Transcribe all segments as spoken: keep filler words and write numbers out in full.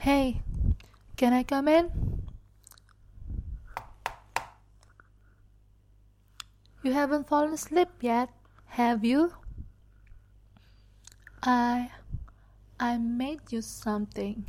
Hey, can I come in? You haven't fallen asleep yet, have you? I... I made you something.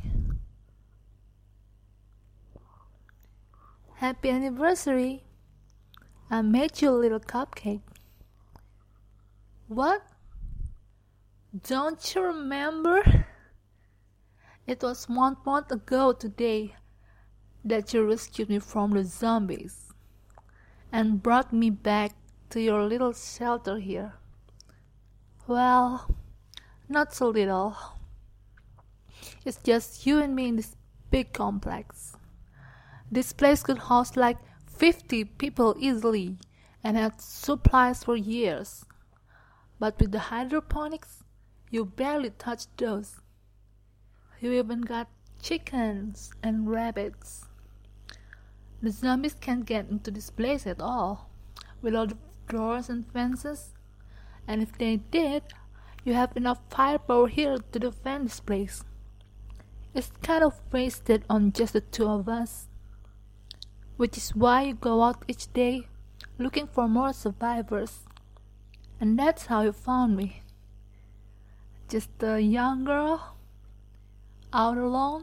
Happy anniversary! I made you a little cupcake. What? Don't you remember? It was one month ago today that you rescued me from the zombies and brought me back to your little shelter here. Well, not so little. It's just you and me in this big complex. This place could house like fifty people easily and had supplies for years. But with the hydroponics, you barely touched those. You even got chickens and rabbits. The zombies can't get into this place at all, with all the doors and fences. And if they did, you have enough firepower here to defend this place. It's kind of wasted on just the two of us. Which is why you go out each day looking for more survivors. And that's how you found me. Just a young girl, out alone,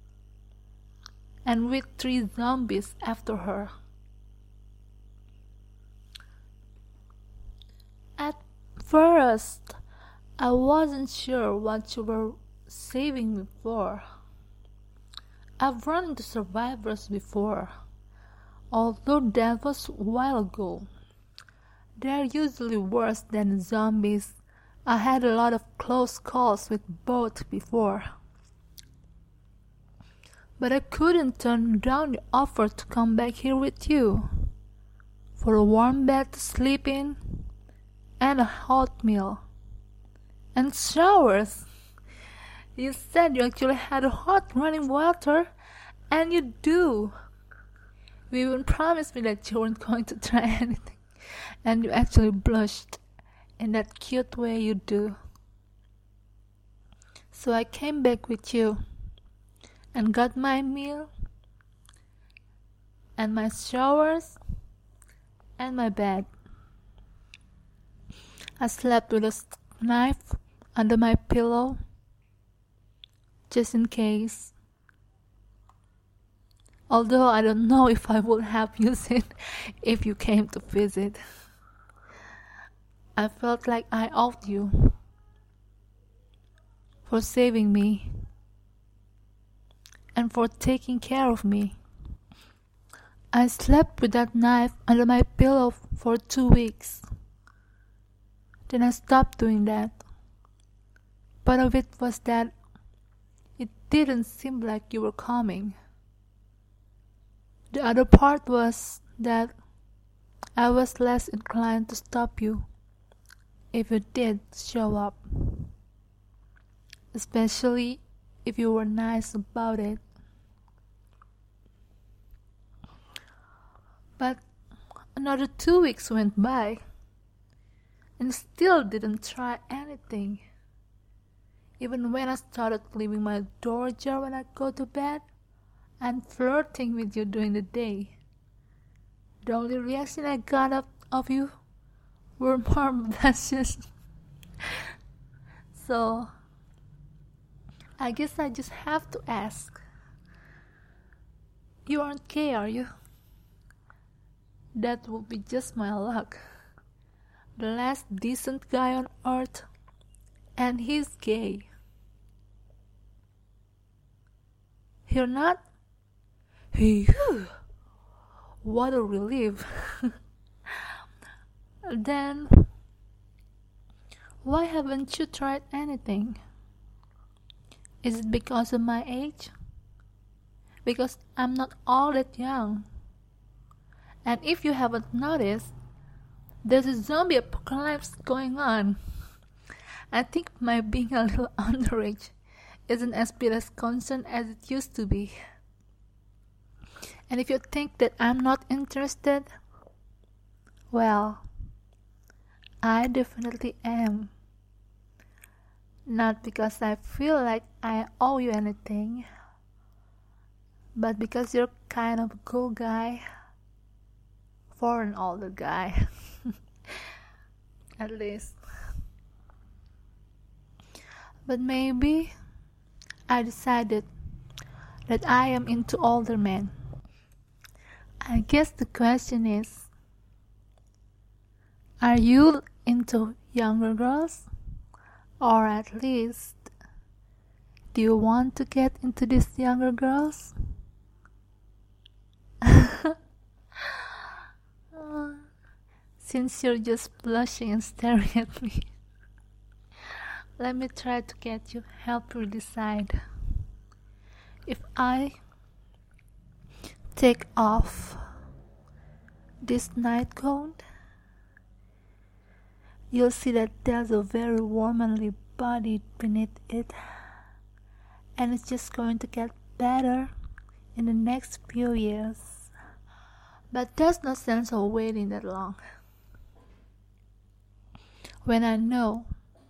and with three zombies after her. At first, I wasn't sure what you were saving me for. I've run into survivors before, although that was a while ago. They're usually worse than zombies. I had a lot of close calls with both before. But I couldn't turn down the offer to come back here with you, for a warm bed to sleep in, and a hot meal, and showers. You said you actually had a hot running water, and you do. You even promised me that you weren't going to try anything, and you actually blushed in that cute way you do. So I came back with you and got my meal and my showers and my bed. I slept with a knife under my pillow just in case. Although I don't know if I would have used it if you came to visit. I felt like I owed you for saving me and for taking care of me. I slept with that knife under my pillow for two weeks. Then I stopped doing that. Part of it was that it didn't seem like you were coming. The other part was that I was less inclined to stop you if you did show up, especially if you were nice about it. But another two weeks went by and still didn't try anything. Even when I started leaving my door ajar when I go to bed and flirting with you during the day, the only reaction I got of, of you were more blushes. So I guess I just have to ask. You aren't gay, are you? That would be just my luck. The last decent guy on earth, and he's gay. You're not? Phew! What a relief. Then, why haven't you tried anything? Is it because of my age? Because I'm not all that young. And if you haven't noticed, there's a zombie apocalypse going on. I think my being a little underage isn't as big a concern as it used to be. And if you think that I'm not interested, well, I definitely am. Not because I feel like I owe you anything, But because you're kind of a cool guy, for an older guy, at least. But maybe I decided that I am into older men. I guess the question is, are you into younger girls? Or at least, do you want to get into these younger girls? Uh, since you're just blushing and staring at me, let me try to get you, help you decide. If I take off this nightgown, you'll see that there's a very womanly body beneath it, and it's just going to get better in the next few years. But there's no sense of waiting that long. When I know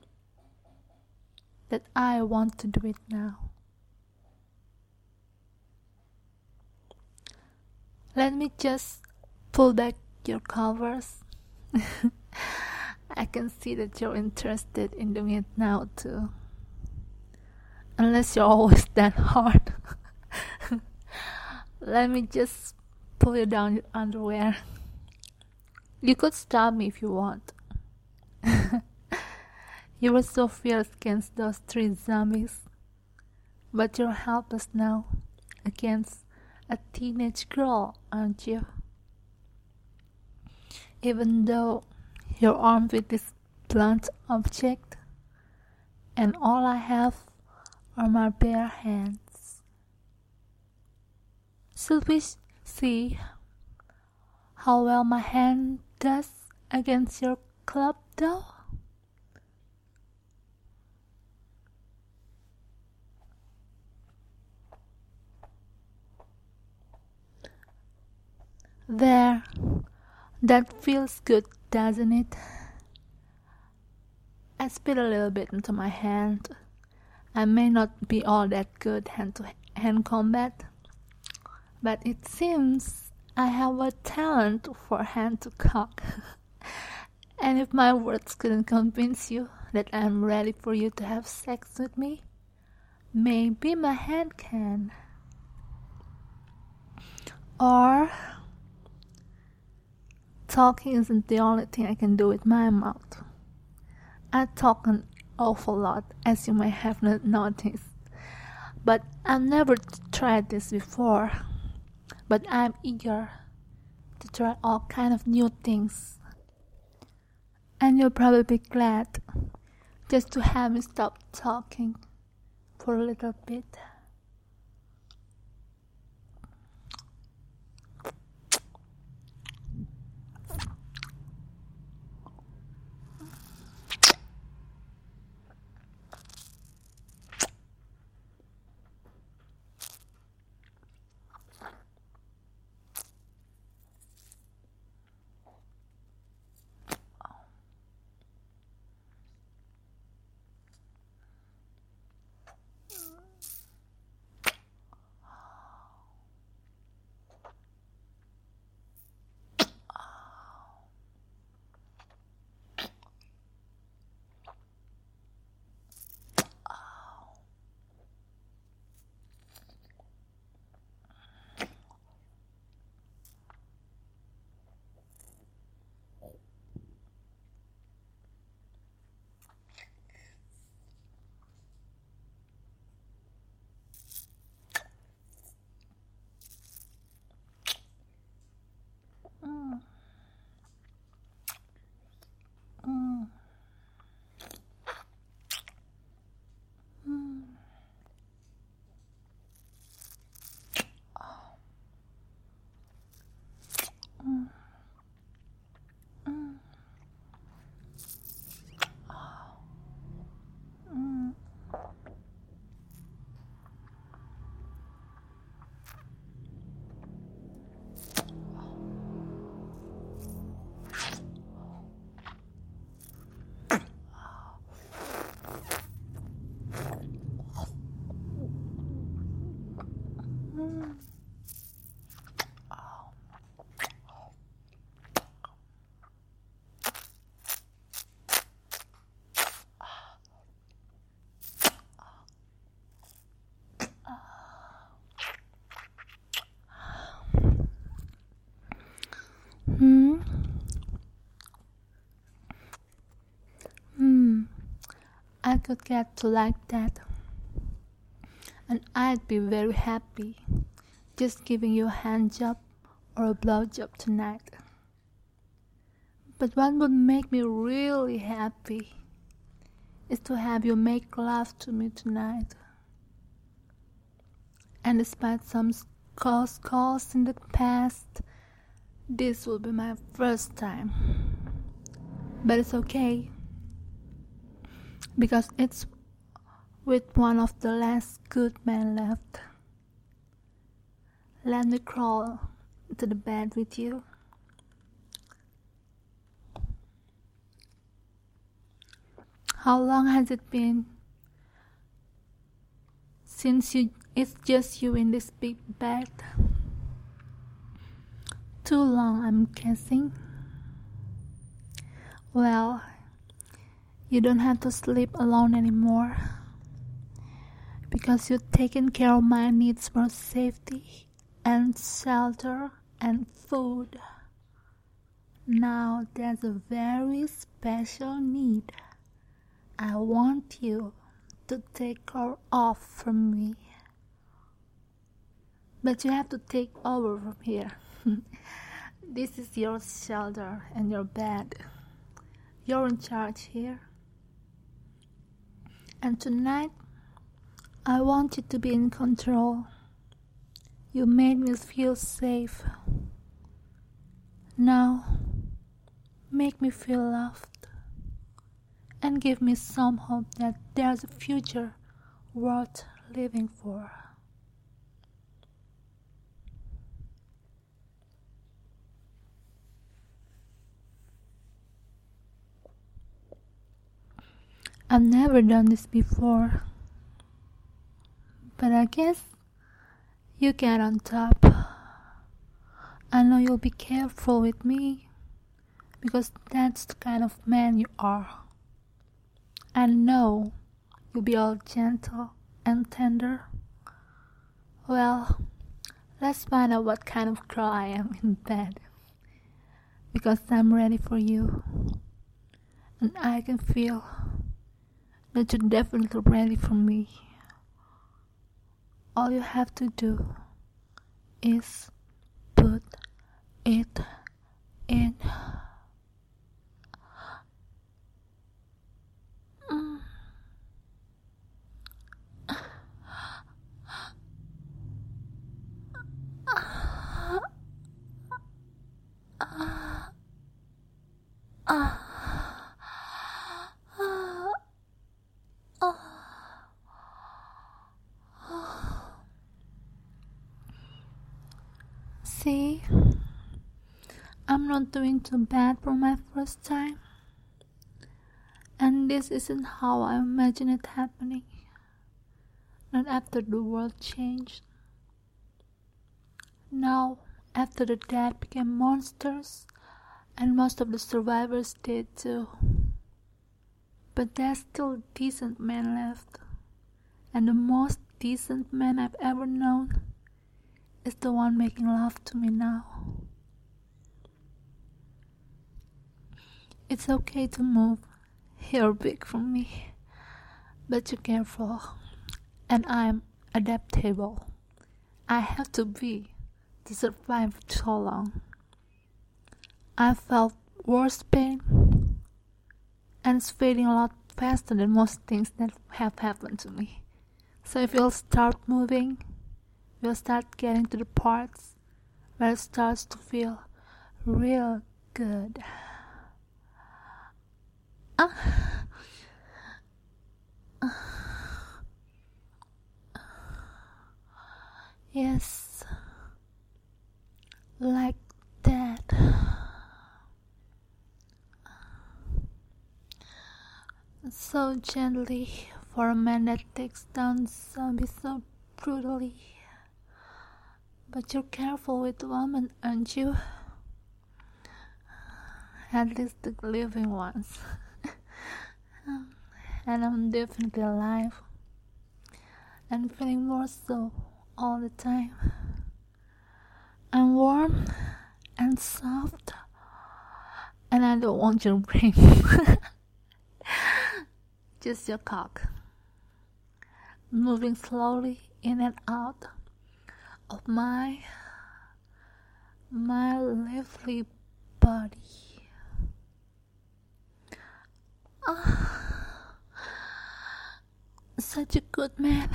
that I want to do it now. Let me just pull back your covers. I can see that you're interested in doing it now too. Unless you're always that hard. Let me just pull you down your underwear. You could stop me if you want. You were so fierce against those three zombies, but you're helpless now against a teenage girl, aren't you? Even though you're armed with this blunt object, and all I have are my bare hands. Should we see how well my hand does against your club, though? There, that feels good, doesn't it? I spit a little bit into my hand. I may not be all that good hand-to-hand combat, but it seems I have a talent for hand to cock. And if my words couldn't convince you that I'm ready for you to have sex with me, maybe my hand can. Or talking isn't the only thing I can do with my mouth. I talk an awful lot, as you may have not noticed. But I've never tried this before. But I'm eager to try all kind of new things. And you'll probably be glad just to have me stop talking for a little bit. I could get to like that, and I'd be very happy just giving you a hand job or a blow job tonight. But what would make me really happy is to have you make love to me tonight. And despite some close calls in the past, this will be my first time. But it's okay, because it's with one of the last good men left. Let me crawl into the bed with you. How long has it been since you it's just you in this big bed? Too long, I'm guessing. Well, you don't have to sleep alone anymore, because you've taken care of my needs for safety and shelter and food. Now there's a very special need I want you to take her off from me. But you have to take over from here. This is your shelter and your bed. You're in charge here. And tonight, I want you to be in control. You made me feel safe. Now, make me feel loved. And give me some hope that there's a future worth living for. I've never done this before, but I guess you get on top. I know you'll be careful with me, because that's the kind of man you are. I know you'll be all gentle and tender. Well, let's find out what kind of girl I am in bed, because I'm ready for you, and I can feel that you're definitely ready for me. All you have to do is put it in. See, I'm not doing too bad for my first time, and this isn't how I imagine it happening. Not after the world changed. Now, after the dead became monsters, and most of the survivors did too. But there's still decent men left, and the most decent man I've ever known is the one making love to me now. It's okay to move. You're big for me, but you're careful, and I'm adaptable. I have to be to survive so long. I felt worse pain, and it's fading a lot faster than most things that have happened to me. So if you'll start moving, we'll start getting to the parts where it starts to feel real good. Ah. Yes, like that. So gently for a man that takes down zombies so brutally. But you're careful with women, aren't you? At least the living ones. And I'm definitely alive, and feeling more so all the time. I'm warm and soft, and I don't want your brain just your cock, moving slowly in and out of my my lively body. Ah, such a good man,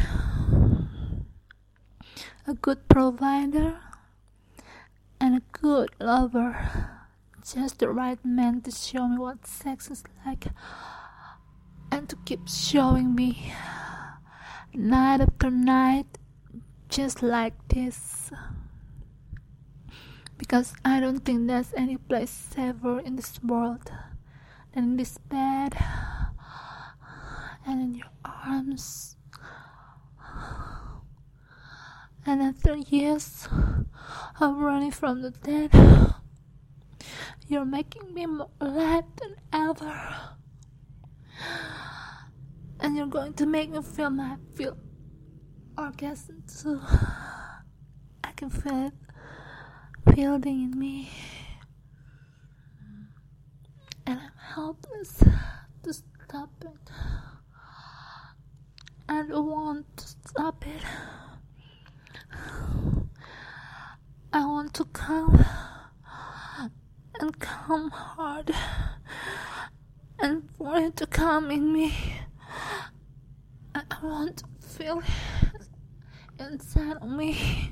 a good provider, and a good lover. Just the right man to show me what sex is like, and to keep showing me night after night, just like this. Because I don't think there's any place safer in this world than in this bed and in your arms. And after years of running from the dead, you're making me more alive than ever. And you're going to make me feel my feel orgasm too. I can feel it building in me. And I'm helpless to stop it. I don't want to stop it. I want to come and come hard, and for it to come in me. I want to feel it inside of me.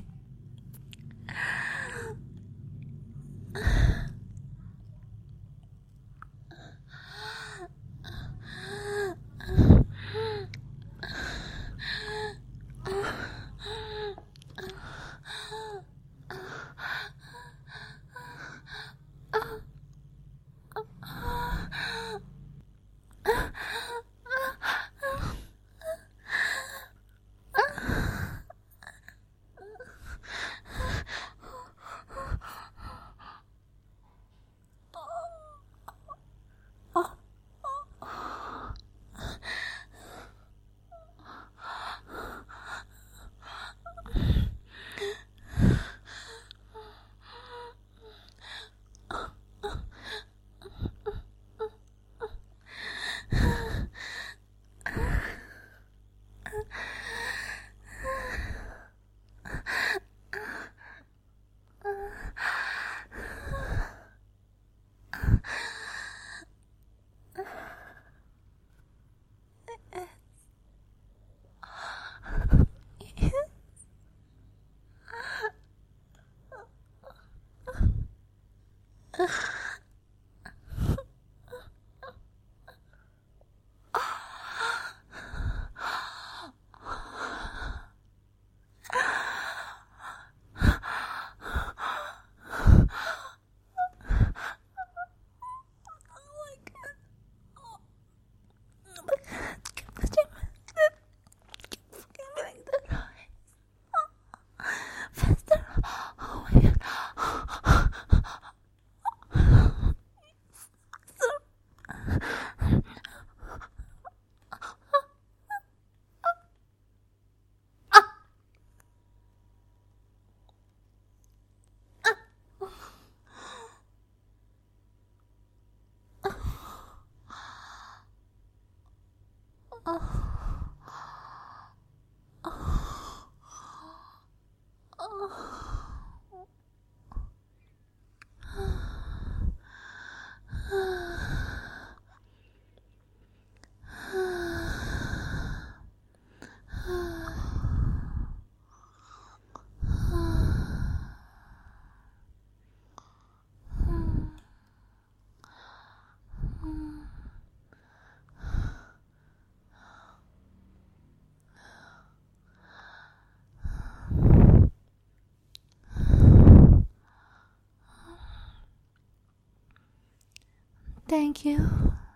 Thank you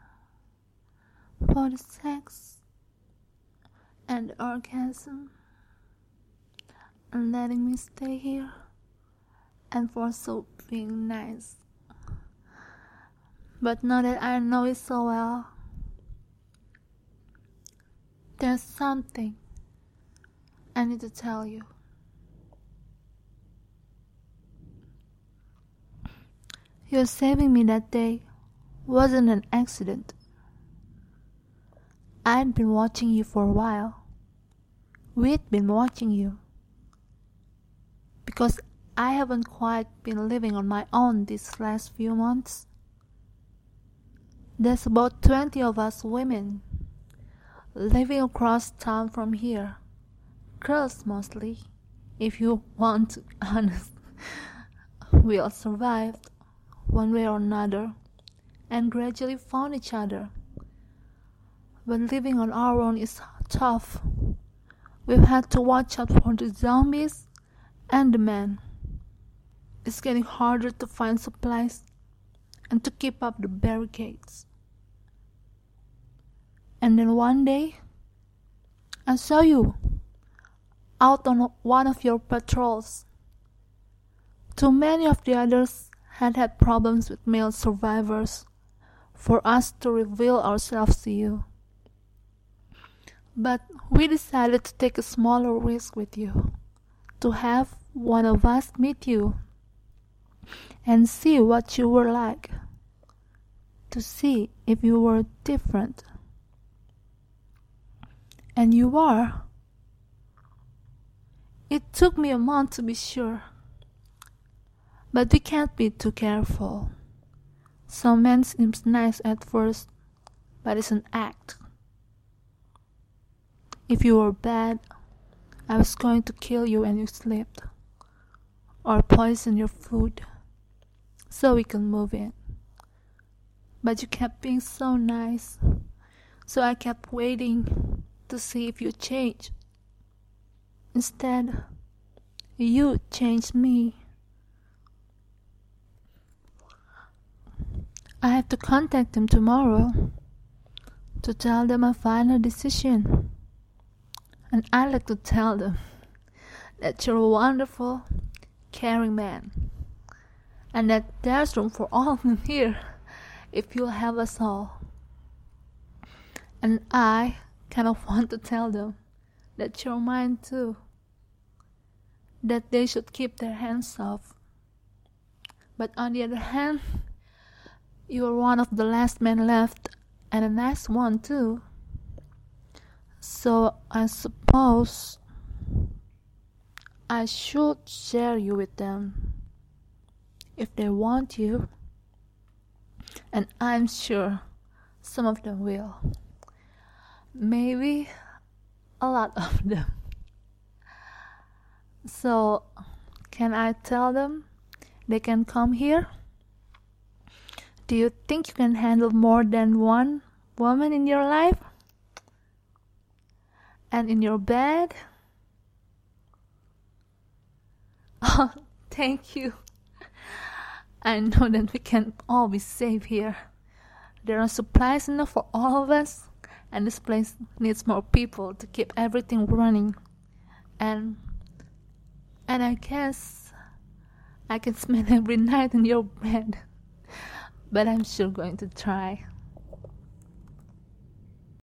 for the sex and orgasm and letting me stay here, and for so being nice. But now that I know it so well, there's something I need to tell you. Your saving me that day wasn't an accident. I'd been watching you for a while. We'd been watching you. Because I haven't quite been living on my own these last few months. There's about twenty of us women living across town from here. Girls mostly, if you want to be honest. We all survived, one way or another, and gradually found each other. But living on our own is tough. We've had to watch out for the zombies and the men. It's getting harder to find supplies and to keep up the barricades. And then one day, I saw you out on one of your patrols. Too many of the others had had problems with male survivors for us to reveal ourselves to you. But we decided to take a smaller risk with you, to have one of us meet you and see what you were like, to see if you were different. And you are. It took me a month to be sure. But we can't be too careful. Some man seems nice at first, but it's an act. If you were bad, I was going to kill you when you slept, or poison your food, so we can move in. But you kept being so nice, so I kept waiting to see if you changed. Instead, you changed me. I have to contact them tomorrow to tell them my final decision. And I like to tell them that you're a wonderful, caring man, and that there's room for all of them here if you'll have us all. And I kind of want to tell them that you're mine too, that they should keep their hands off. But on the other hand, you're one of the last men left, and a nice one too. So I suppose I should share you with them if they want you, and I'm sure some of them will. Maybe a lot of them. So can I tell them they can come here? Do you think you can handle more than one woman in your life? And in your bed? Oh, thank you. I know that we can all be safe here. There are supplies enough for all of us, and this place needs more people to keep everything running. And and I guess I can spend every night in your bed. But I'm sure going to try.